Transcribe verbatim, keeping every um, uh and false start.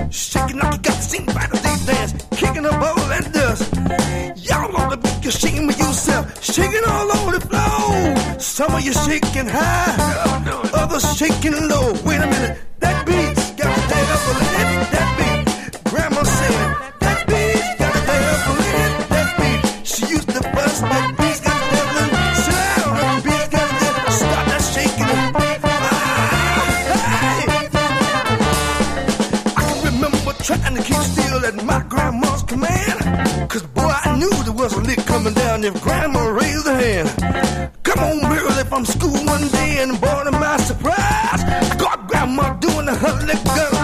Shaking like you got the same body they dance, kicking up all that dust. Y'all ought to be ashamed of yourself, shaking all over the floor. Some of you shaking high, others shaking low. Wait a minute, that beat's got to stand up a little. That beat, Grandma said, that beat's got to stand up a little. That beat, she used to bust. That beat's got to stand up a little. Sit down, that beat's got to stop that shaking. Trying to keep still at my grandma's command. Cause boy, I knew there was a lick coming down if grandma raised her hand. Come on, early from school one day, and boy, to my surprise, I caught grandma doing the hurly gun.